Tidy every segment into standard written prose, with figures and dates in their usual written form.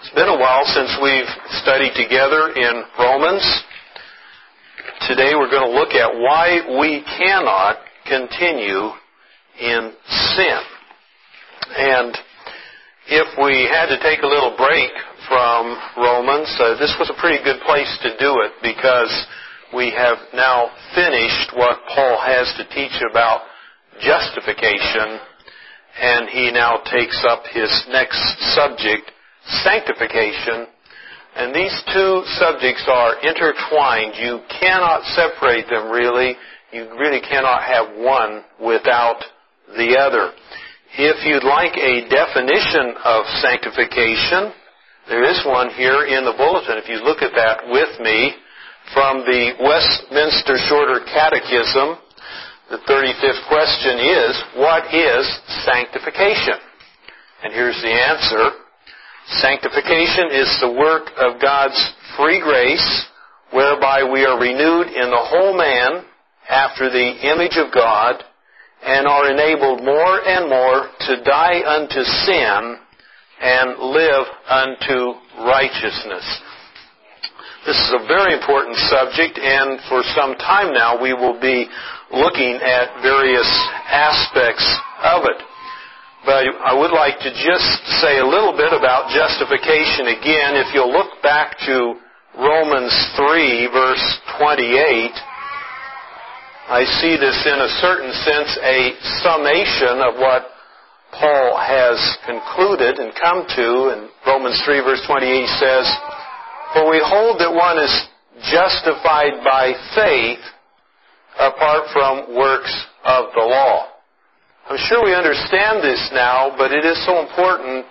It's been a while since we've studied together in Romans. Today we're going to look at why we cannot continue in sin. And if we had to take a little break from Romans, this was a pretty good place to do it because we have now finished what Paul has to teach about justification, and he now takes up his next subject, sanctification. And these two subjects are intertwined. You cannot separate them really. You really cannot have one without the other. If you'd like a definition of sanctification, there is one here in the bulletin. If you look at that with me, from the Westminster Shorter Catechism, the 35th question is, what is sanctification? And here's the answer. Sanctification is the work of God's free grace, whereby we are renewed in the whole man after the image of God, and are enabled more and more to die unto sin and live unto righteousness. This is a very important subject, and for some time now we will be looking at various aspects of it. But I would like to just say a little bit about justification again. If you'll look back to Romans 3, verse 28, I see this in a certain sense a summation of what Paul has concluded and come to. In Romans 3, verse 28, he says, "For we hold that one is justified by faith apart from works of the law." I'm sure we understand this now, but it is so important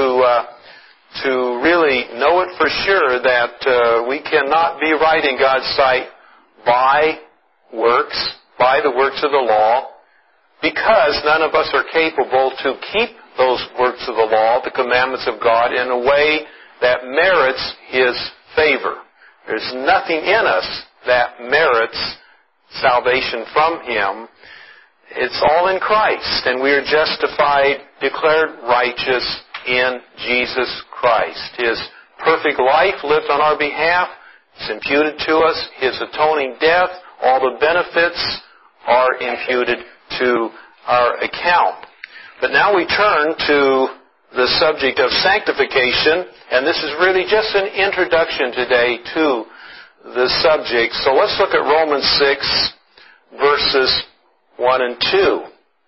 to really know it for sure that we cannot be right in God's sight by works, by the works of the law, because none of us are capable to keep those works of the law, the commandments of God, in a way that merits His favor. There's nothing in us that merits salvation from Him. It's all in Christ, and we are justified, declared righteous in Jesus Christ. His perfect life lived on our behalf is imputed to us. His atoning death, all the benefits are imputed to our account. But now we turn to the subject of sanctification, and this is really just an introduction today to the subject. So let's look at Romans 6, verses 1 and 2.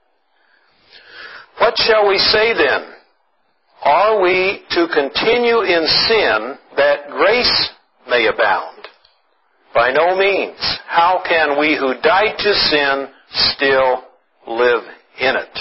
What shall we say then? Are we to continue in sin that grace may abound? By no means. How can we who died to sin still live in it?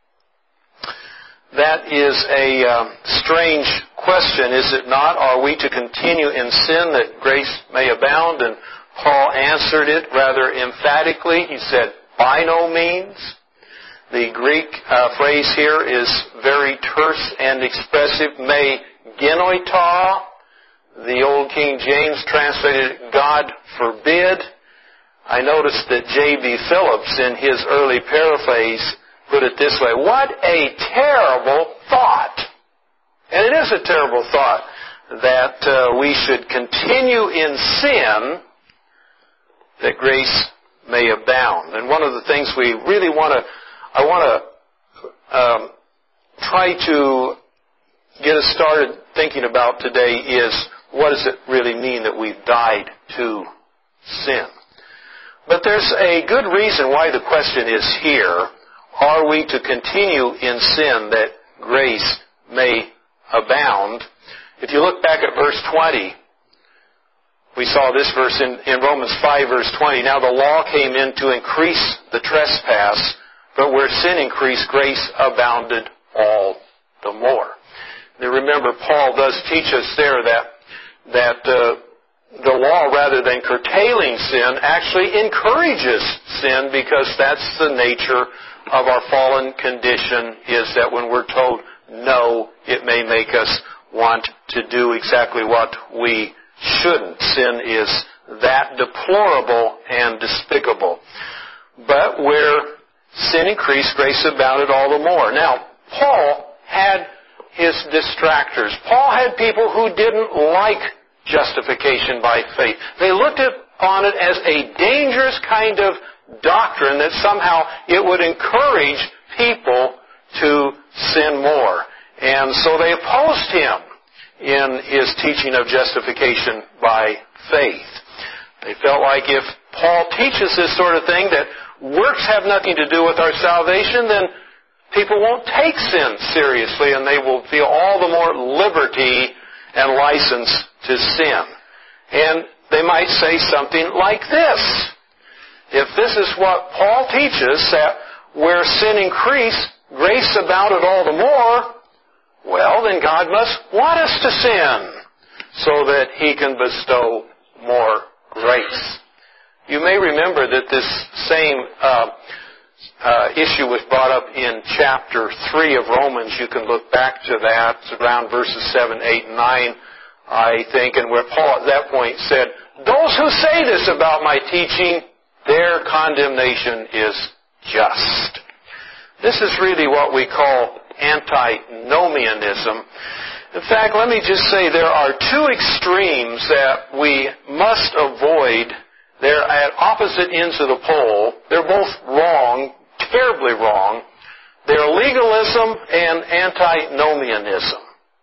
That is a strange question, is it not? Are we to continue in sin that grace may abound? And Paul answered it rather emphatically. He said, by no means. The Greek phrase here is very terse and expressive. Me genoita. The Old King James translated, God forbid. I noticed that J.B. Phillips, in his early paraphrase, put it this way: what a terrible thought! And it is a terrible thought that we should continue in sin that grace may abound. And one of the things we really I want to try to get us started thinking about today is, what does it really mean that we've died to sin? But there's a good reason why the question is here. Are we to continue in sin that grace may abound? If you look back at verse 20, we saw this verse in Romans 5, verse 20. Now the law came in to increase the trespass, but where sin increased, grace abounded all the more. Now remember, Paul does teach us there that the law, rather than curtailing sin, actually encourages sin, because that's the nature of our fallen condition, is that when we're told no, it may make us want to do exactly what we shouldn't. Sin is that deplorable and despicable. But where sin increased, grace abounded all the more. Now, Paul had his distractors. Paul had people who didn't like justification by faith. They looked on it as a dangerous kind of doctrine that somehow it would encourage people to sin more. And so they opposed him in his teaching of justification by faith. They felt like if Paul teaches this sort of thing, that works have nothing to do with our salvation, then people won't take sin seriously and they will feel all the more liberty and license to sin. And they might say something like this: if this is what Paul teaches, that where sin increase, grace abounded all the more, well, then God must want us to sin so that He can bestow more grace. You may remember that this same issue was brought up in chapter 3 of Romans. You can look back to that. It's around verses 7, 8, and 9, I think, and where Paul at that point said, "Those who say this about my teaching, their condemnation is just." This is really what we call antinomianism. In fact, let me just say there are two extremes that we must avoid. They're at opposite ends of the pole. They're both wrong, terribly wrong. They're legalism and antinomianism.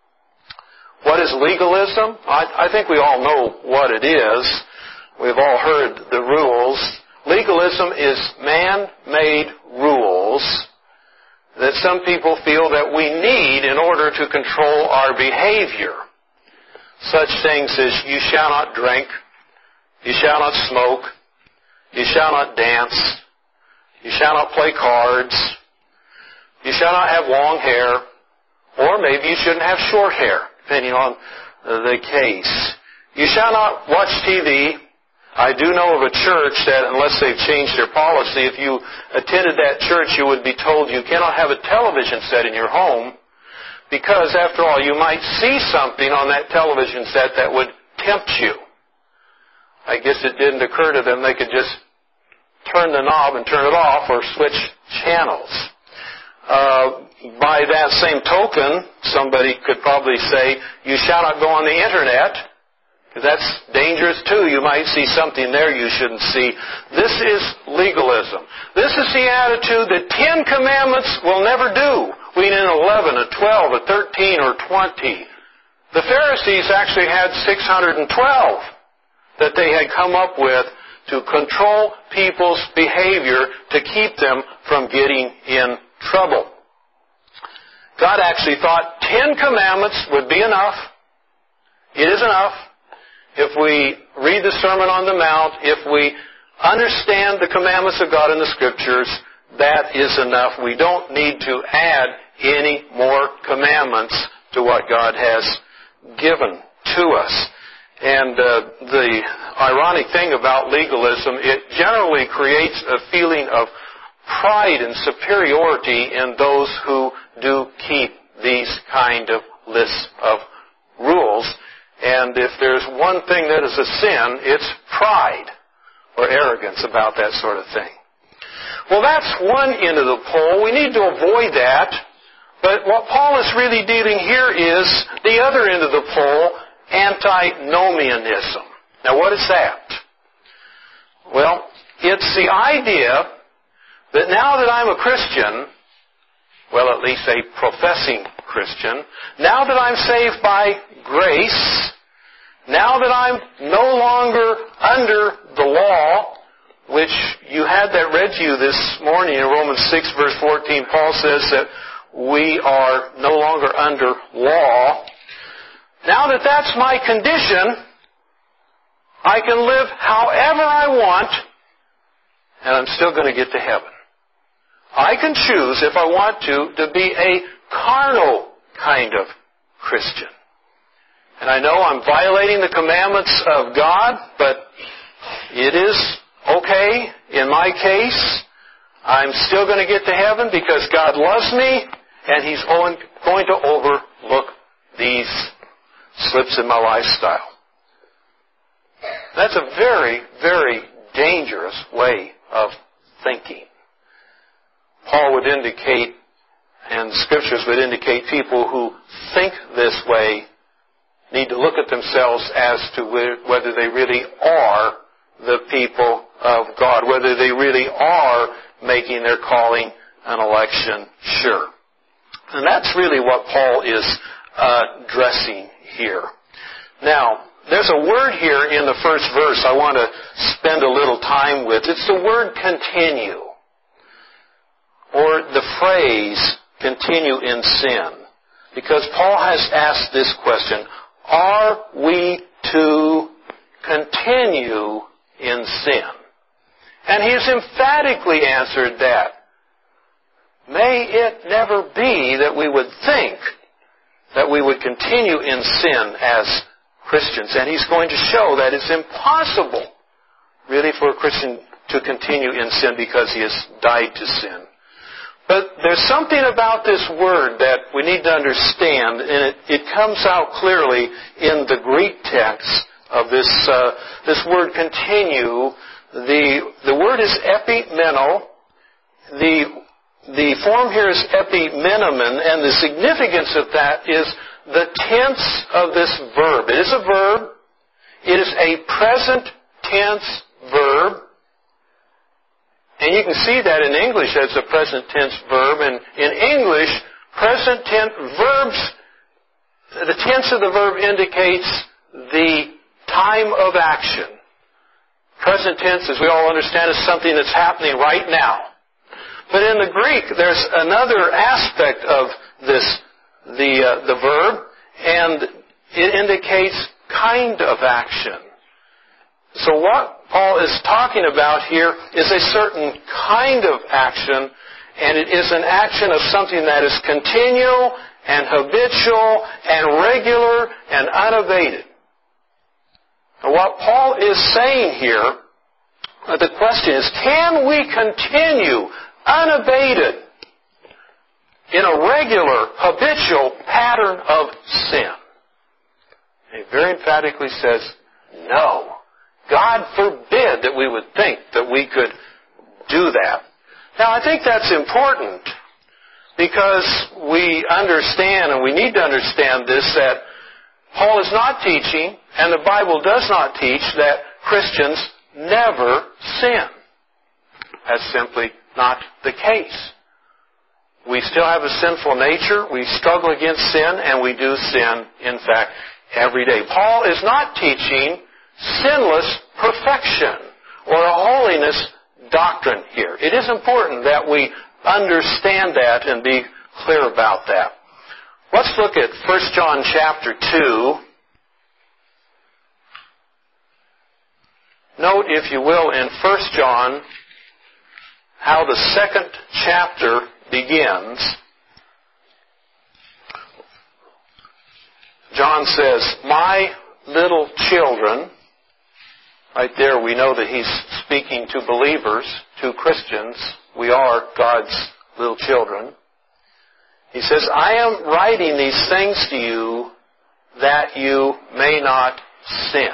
What is legalism? I think we all know what it is. We've all heard the rules. Legalism is man-made rules that some people feel that we need in order to control our behavior. Such things as you shall not drink, you shall not smoke, you shall not dance, you shall not play cards, you shall not have long hair, or maybe you shouldn't have short hair, depending on the case. You shall not watch TV. I do know of a church that, unless they've changed their policy, if you attended that church, you would be told you cannot have a television set in your home because, after all, you might see something on that television set that would tempt you. I guess it didn't occur to them they could just turn the knob and turn it off or switch channels. By that same token, somebody could probably say, you shall not go on the Internet. That's dangerous too. You might see something there you shouldn't see. This is legalism. This is the attitude that 10 commandments will never do. We need an 11, a 12, a 13, or 20. The Pharisees actually had 612 that they had come up with to control people's behavior to keep them from getting in trouble. God actually thought 10 commandments would be enough. It is enough. If we read the Sermon on the Mount, if we understand the commandments of God in the Scriptures, that is enough. We don't need to add any more commandments to what God has given to us. And the ironic thing about legalism, it generally creates a feeling of pride and superiority in those who do keep these kind of lists of rules. And if there's one thing that is a sin, it's pride or arrogance about that sort of thing. Well, that's one end of the pole. We need to avoid that. But what Paul is really dealing here is the other end of the pole, antinomianism. Now, what is that? Well, it's the idea that now that I'm a Christian, well, at least a professing Christian, now that I'm saved by grace, now that I'm no longer under the law, which you had that read to you this morning in Romans 6, verse 14, Paul says that we are no longer under law. Now that that's my condition, I can live however I want, and I'm still going to get to heaven. I can choose, if I want to be a carnal kind of Christian. And I know I'm violating the commandments of God, but it is okay in my case. I'm still going to get to heaven because God loves me, and He's going to overlook these slips in my lifestyle. That's a very, very dangerous way of thinking. Paul would indicate And Scriptures would indicate people who think this way need to look at themselves as to whether they really are the people of God, whether they really are making their calling and election sure. And that's really what Paul is addressing here. Now, there's a word here in the first verse I want to spend a little time with. It's the word continue, or the phrase continue in sin. Because Paul has asked this question, are we to continue in sin? And he has emphatically answered that. May it never be that we would think that we would continue in sin as Christians. And he's going to show that it's impossible, really, for a Christian to continue in sin because he has died to sin. But there's something about this word that we need to understand, and it comes out clearly in the Greek text of this word continue. The word is epimeno. The form here is epimenomen, and the significance of that is the tense of this verb. It is a verb. It is a present tense verb. And you can see that in English as a present tense verb. And in English, present tense verbs, the tense of the verb indicates the time of action. Present tense, as we all understand, is something that's happening right now. But in the Greek, there's another aspect of this, the verb, and it indicates kind of action. So what Paul is talking about here is a certain kind of action, and it is an action of something that is continual and habitual and regular and unabated. Now, what Paul is saying here, the question is, can we continue unabated in a regular, habitual pattern of sin? And he very emphatically says, no. God forbid that we would think that we could do that. Now, I think that's important because we understand, and we need to understand this, that Paul is not teaching, and the Bible does not teach, that Christians never sin. That's simply not the case. We still have a sinful nature. We struggle against sin, and we do sin, in fact, every day. Paul is not teaching sinless perfection or a holiness doctrine here. It is important that we understand that and be clear about that. Let's look at 1 John chapter 2. Note, if you will, in 1 John, how the second chapter begins. John says, my little children. Right there we know that he's speaking to believers, to Christians. We are God's little children. He says, I am writing these things to you that you may not sin.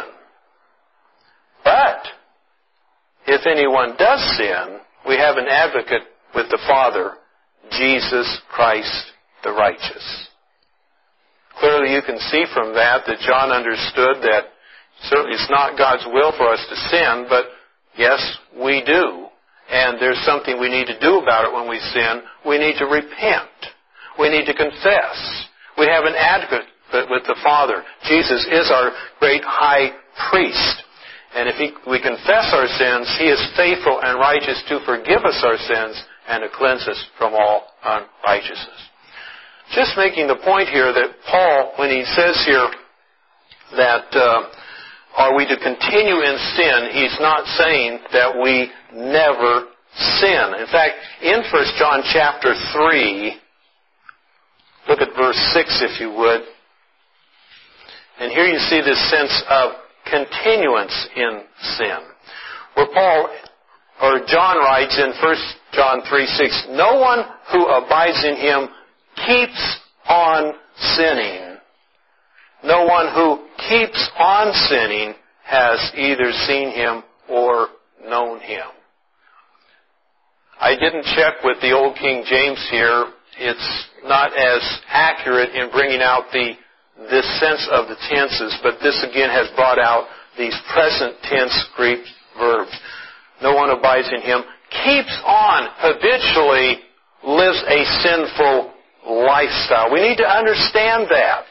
But if anyone does sin, we have an advocate with the Father, Jesus Christ the righteous. Clearly you can see from that John understood that certainly it's not God's will for us to sin, but yes, we do. And there's something we need to do about it when we sin. We need to repent. We need to confess. We have an advocate with the Father. Jesus is our great high priest. And if we confess our sins, He is faithful and righteous to forgive us our sins and to cleanse us from all unrighteousness. Just making the point here that Paul, when he says here that are we to continue in sin, he's not saying that we never sin. In fact, in 1 John chapter 3, look at verse 6 if you would. And here you see this sense of continuance in sin. Where John writes in 1 John 3:6, no one who abides in Him keeps on sinning. No one who keeps on sinning has either seen Him or known Him. I didn't check with the Old King James here it's not as accurate in bringing out this sense of the tenses, but this again has brought out these present tense Greek verbs. No one abides in him, keeps on, habitually lives a sinful lifestyle. We need to understand that.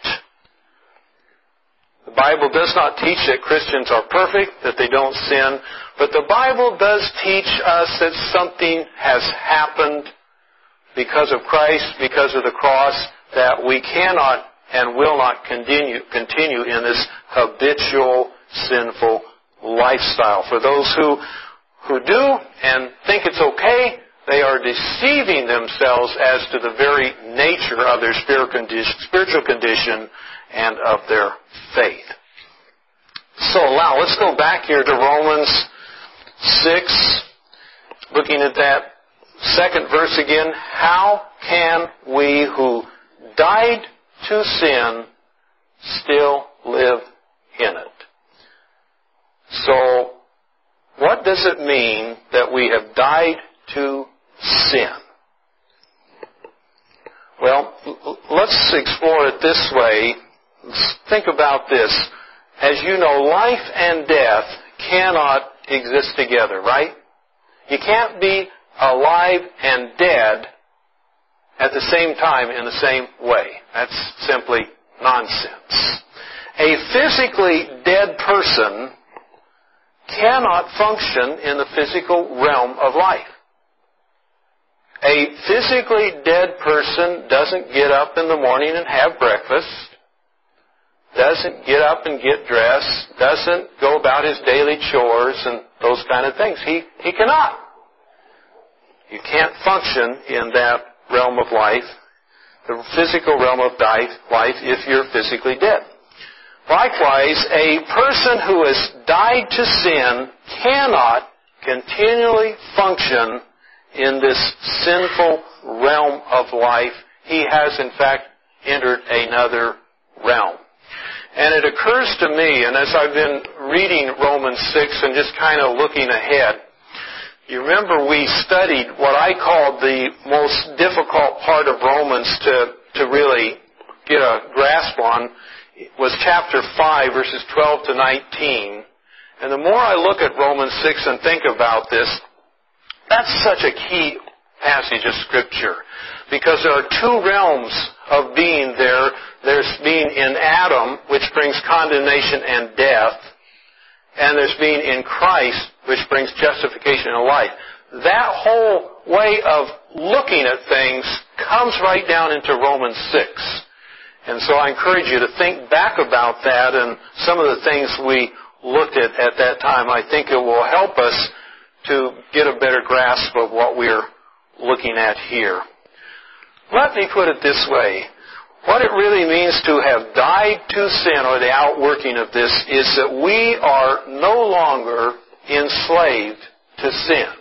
The Bible does not teach that Christians are perfect, that they don't sin, but the Bible does teach us that something has happened because of Christ, because of the cross, that we cannot and will not continue in this habitual sinful lifestyle. For those who do and think it's okay, they are deceiving themselves as to the very nature of their spiritual condition and of their faith. So now let's go back here to Romans 6, looking at that second verse again. How can we who died to sin still live in it? So, what does it mean that we have died to sin? Well, let's explore it this way. Think about this. As you know, life and death cannot exist together, right? You can't be alive and dead at the same time in the same way. That's simply nonsense. A physically dead person cannot function in the physical realm of life. A physically dead person doesn't get up in the morning and have breakfast, doesn't get up and get dressed, doesn't go about his daily chores and those kind of things. He cannot. You can't function in that realm of life, the physical realm of life, if you're physically dead. Likewise, a person who has died to sin cannot continually function in this sinful realm of life. He has, in fact, entered another realm. And it occurs to me, and as I've been reading Romans 6 and just kind of looking ahead, you remember we studied what I called the most difficult part of Romans to really get a grasp on was chapter 5, verses 12 to 19. And the more I look at Romans 6 and think about this, that's such a key passage of Scripture. Because there are two realms of being there. There's being in Adam, which brings condemnation and death. And there's being in Christ, which brings justification and life. That whole way of looking at things comes right down into Romans 6. And so I encourage you to think back about that and some of the things we looked at that time. I think it will help us to get a better grasp of what we're looking at here. Let me put it this way. What it really means to have died to sin, or the outworking of this, is that we are no longer enslaved to sin.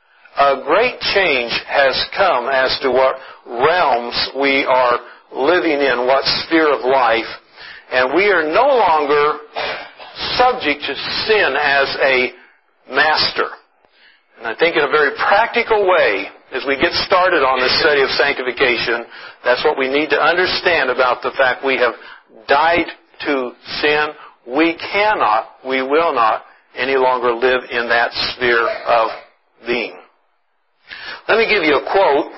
A great change has come as to what realms we are living in, what sphere of life, and we are no longer subject to sin as a master. And I think in a very practical way, as we get started on this study of sanctification, that's what we need to understand about the fact we have died to sin. We cannot, we will not any longer live in that sphere of being. Let me give you a quote.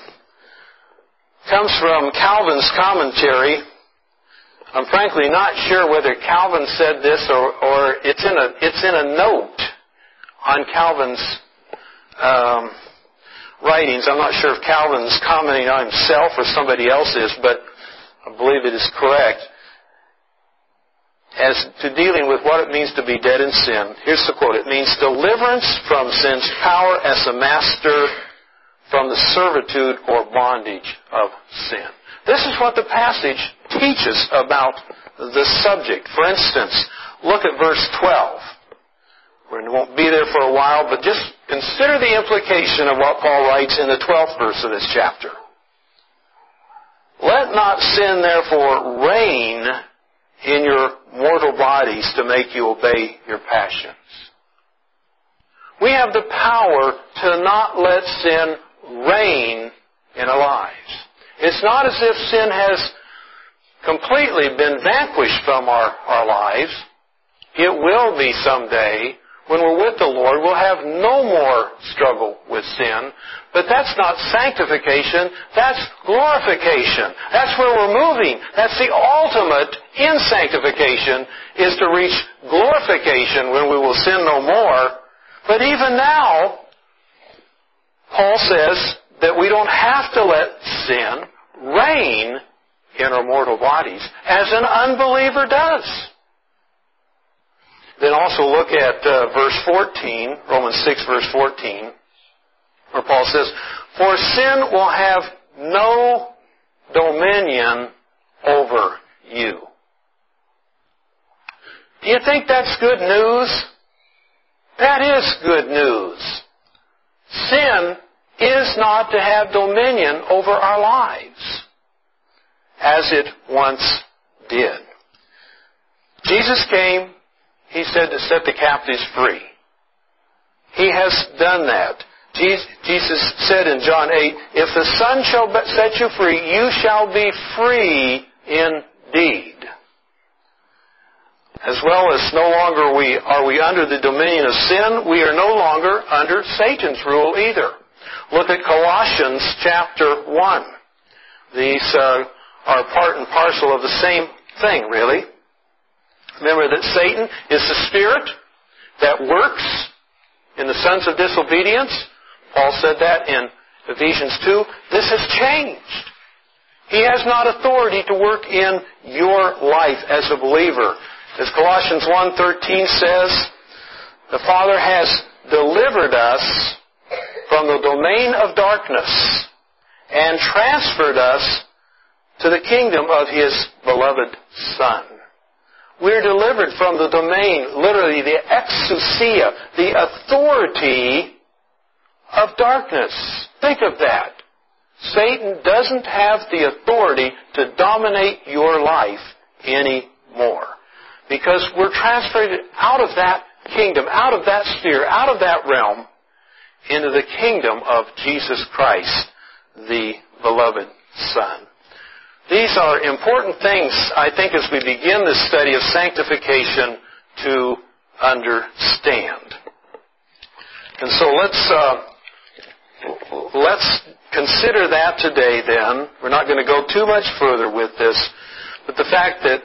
It comes from Calvin's commentary. I'm frankly not sure whether Calvin said this or it's in a note on Calvin's writings. I'm not sure if Calvin's commenting on himself or somebody else is, but I believe it is correct. As to dealing with what it means to be dead in sin, here's the quote. It means deliverance from sin's power as a master from the servitude or bondage of sin. This is what the passage teaches about the subject. For instance, look at verse 12. We won't be there for a while, but just consider the implication of what Paul writes in the 12th verse of this chapter. Let not sin, therefore, reign in your mortal bodies to make you obey your passions. We have the power to not let sin reign in our lives. It's not as if sin has completely been vanquished from our lives. It will be someday. When we're with the Lord, we'll have no more struggle with sin. But that's not sanctification. That's glorification. That's where we're moving. That's the ultimate in sanctification, is to reach glorification when we will sin no more. But even now, Paul says that we don't have to let sin reign in our mortal bodies, as an unbeliever does. Then also look at verse 14, Romans 6, verse 14, where Paul says, "For sin will have no dominion over you." Do you think that's good news? That is good news. Sin is not to have dominion over our lives, as it once did. Jesus came, He said, to set the captives free. He has done that. Jesus said in John 8, "If the Son shall set you free, you shall be free indeed." As well as no longer are we under the dominion of sin, we are no longer under Satan's rule either. Look at Colossians chapter 1. These are part and parcel of the same thing, really. Remember that Satan is the spirit that works in the sons of disobedience. Paul said that in Ephesians 2. This has changed. He has not authority to work in your life as a believer. As Colossians 1:13 says, the Father has delivered us from the domain of darkness and transferred us to the kingdom of His beloved Son. We're delivered from the domain, literally the exousia, the authority of darkness. Think of that. Satan doesn't have the authority to dominate your life anymore, because we're transferred out of that kingdom, out of that sphere, out of that realm, into the kingdom of Jesus Christ, the beloved Son. These are important things, I think, as we begin this study of sanctification to understand. And so let's consider that today then. We're not going to go too much further with this, but the fact that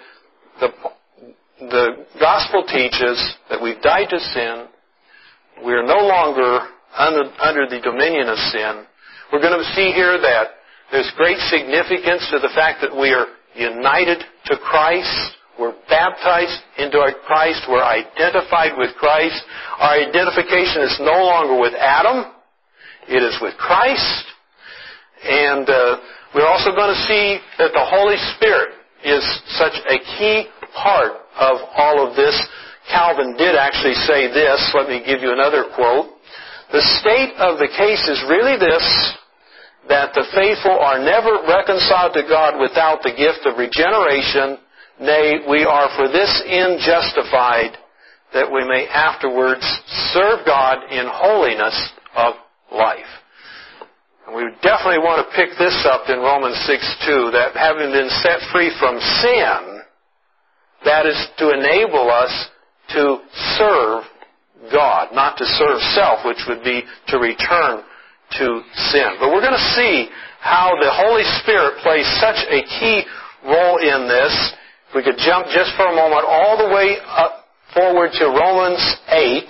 the gospel teaches that we've died to sin, we're no longer under the dominion of sin. We're going to see here that there's great significance to the fact that we are united to Christ. We're baptized into Christ. We're identified with Christ. Our identification is no longer with Adam. It is with Christ. And we're also going to see that the Holy Spirit is such a key part of all of this. Calvin did actually say this. Let me give you another quote. "The state of the case is really this, that the faithful are never reconciled to God without the gift of regeneration. Nay, we are for this end justified, that we may afterwards serve God in holiness of life." And we definitely want to pick this up in Romans 6:2, that having been set free from sin, that is to enable us to serve God, not to serve self, which would be to return to sin. But we're going to see how the Holy Spirit plays such a key role in this. If we could jump just for a moment all the way up forward to Romans 8.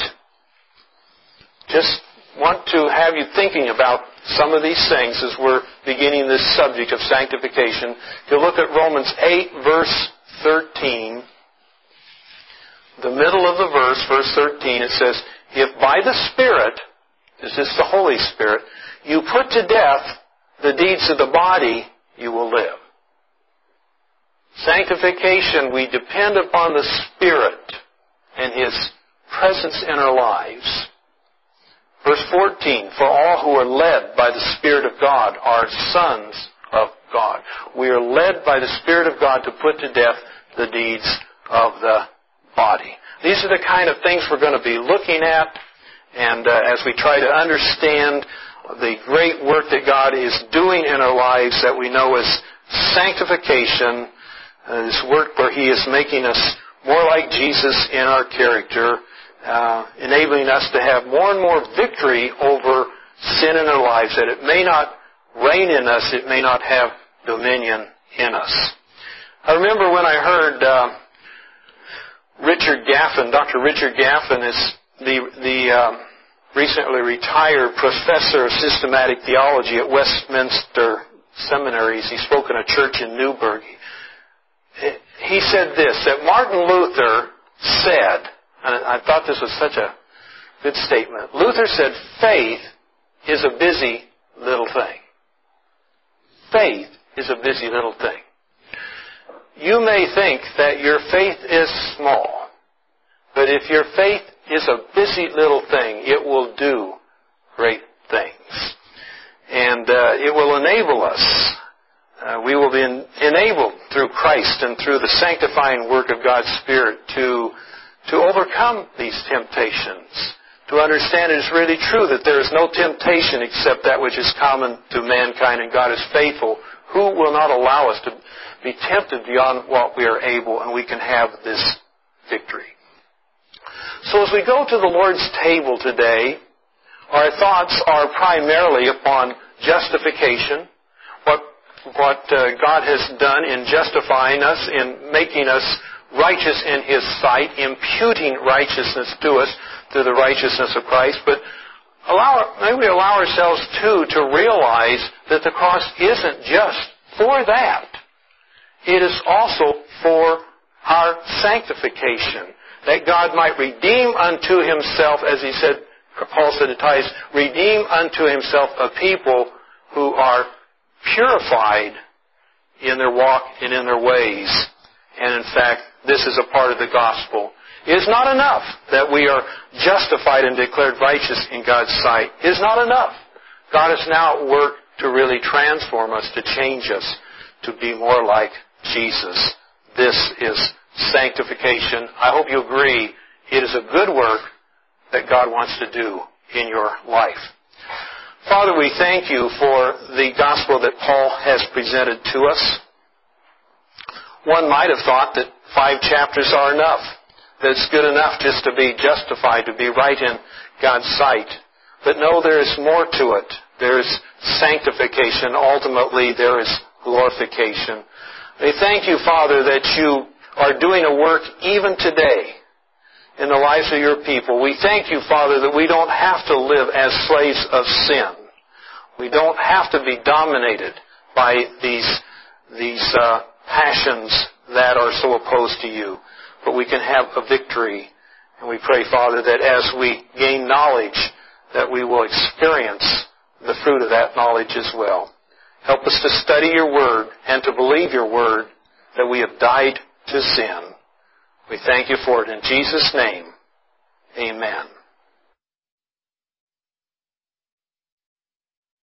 Just want to have you thinking about some of these things as we're beginning this subject of sanctification. If you look at Romans 8, verse 13, the middle of the verse 13, it says, "If by the Spirit," this is the Holy Spirit, "you put to death the deeds of the body, you will live." Sanctification, we depend upon the Spirit and His presence in our lives. Verse 14, "For all who are led by the Spirit of God are sons of God." We are led by the Spirit of God to put to death the deeds of the body. These are the kind of things we're going to be looking at, and as we try to understand the great work that God is doing in our lives that we know as sanctification, this work where He is making us more like Jesus in our character, enabling us to have more and more victory over sin in our lives, that it may not reign in us, it may not have dominion in us. I remember when I heard Richard Gaffin. Dr. Richard Gaffin is the recently retired professor of systematic theology at Westminster Seminaries. He spoke in a church in Newburgh. He said this, that Martin Luther said, and I thought this was such a good statement. Luther said, faith is a busy little thing. Faith is a busy little thing. You may think that your faith is small, but if your faith is a busy little thing, it will do great things. And it will enable us. We will be enabled through Christ and through the sanctifying work of God's Spirit to overcome these temptations, to understand it is really true that there is no temptation except that which is common to mankind, and God is faithful, who will not allow us to be tempted beyond what we are able, and we can have this victory. So as we go to the Lord's table today, our thoughts are primarily upon justification, what God has done in justifying us, in making us righteous in His sight, imputing righteousness to us through the righteousness of Christ. But may we allow ourselves, too, to realize that the cross isn't just for that. It is also for our sanctification, that God might redeem unto Himself, as He said, Paul said to Titus, redeem unto Himself a people who are purified in their walk and in their ways. And in fact, this is a part of the gospel. It is not enough that we are justified and declared righteous in God's sight. It is not enough. God is now at work to really transform us, to change us, to be more like Jesus. This is sanctification. I hope you agree it is a good work that God wants to do in your life. Father, we thank You for the gospel that Paul has presented to us. One might have thought that 5 chapters are enough, that it's good enough just to be justified, to be right in God's sight. But no, there is more to it. There is sanctification. Ultimately, there is glorification. We thank You, Father, that You are doing a work even today in the lives of Your people. We thank You, Father, that we don't have to live as slaves of sin. We don't have to be dominated by these passions that are so opposed to You. But we can have a victory. And we pray, Father, that as we gain knowledge, that we will experience the fruit of that knowledge as well. Help us to study Your Word and to believe Your Word, that we have died to sin. We thank You for it in Jesus' name. Amen.